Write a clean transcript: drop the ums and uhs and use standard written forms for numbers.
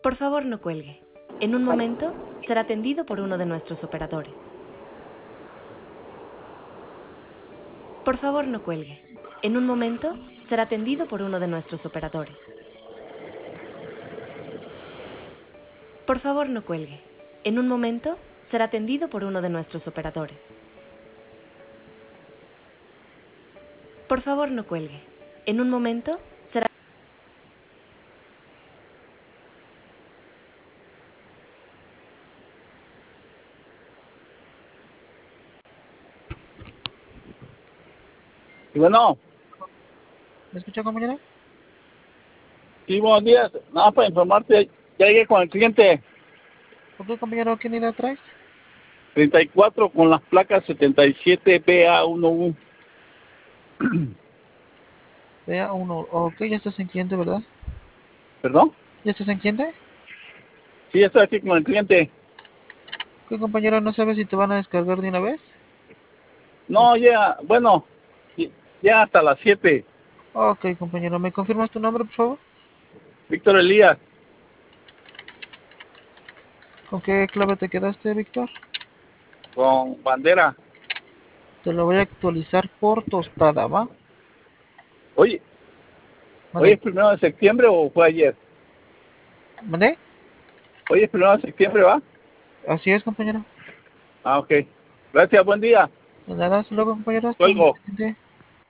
Por favor, no cuelgue. En un momento será atendido por uno de nuestros operadores. Por favor, no cuelgue. En un momento será atendido por uno de nuestros operadores. Por favor, no cuelgue. En un momento será atendido por uno de nuestros operadores. Por favor, no cuelgue. En un momento será... Y bueno, ¿Me escucha, compañero? sí, buenos días. Nada para informarte, ya llegué con el cliente Ok, compañero, ¿qué unidad traes? 34 con las placas 77BA11. Vea uno. Ok, ya estás en cliente, ¿verdad? ¿Perdón? ¿Ya estás en cliente? Sí, ya estoy aquí con el cliente. Ok, compañero, ¿no sabes si te van a descargar de una vez? No, ya, bueno, ya hasta las 7. Ok, compañero, ¿me confirmas tu nombre, por favor? Víctor Elías, ¿Con qué clave te quedaste, Víctor? con bandera. Te lo voy a actualizar por tostada, ¿va? Oye, ¿hoy ¿Mandé? es 1 de septiembre o fue ayer? ¿Mandé? Hoy es 1 de septiembre, ¿va? Así es, compañero. Ah, ok. Gracias, buen día. De nada, hasta luego, compañero. Estamos Cuelgo. pendientes.